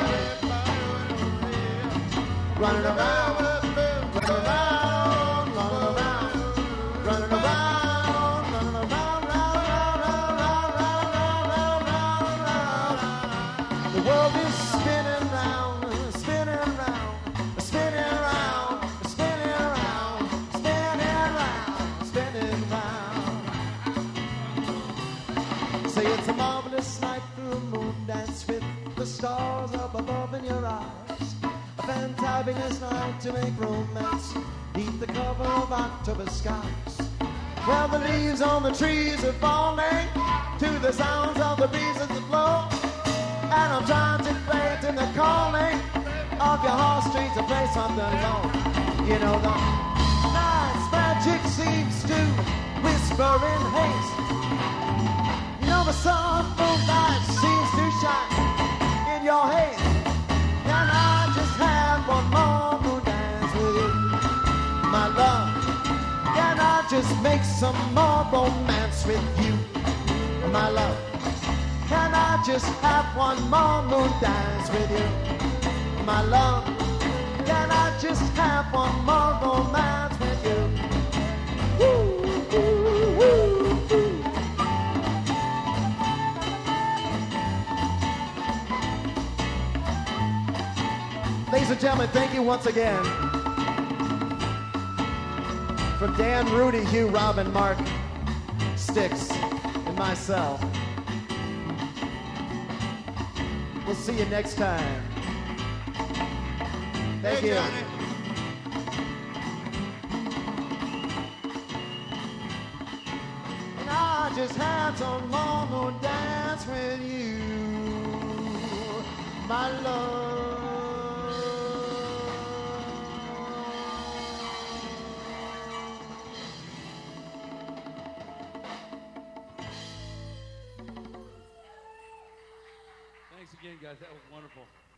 Running around, running around, running around, running around, running around, round. The world is spinning round, spinning round, spinning round, spinning round, spinning round, spinning round. Say it's a marvelous night for a moon dance with the stars up above in your eyes. A fantabulous night to make romance neath the cover of October skies. Well, the leaves on the trees are falling to the sounds of the breezes that blow, and I'm trying to play it in the calling of your heartstrings to play something low. You know the night's magic seems to whisper in haste Now the sun moonlight seems to shine in your hair. Can I just have one more moon dance with you, my love? Can I just make some more romance with you, my love? Can I just have one more moon dance with you, my love? Can I just have one more romance with you? Woo, woo, woo, woo. Ladies and gentlemen, thank you once again. From Dan, Rudy, Hugh, Robin, Mark, Styx, and myself. We'll see you next time. Thank you. Johnny. And I just had some more moon dance with you, my love. Thanks again, guys. That was wonderful.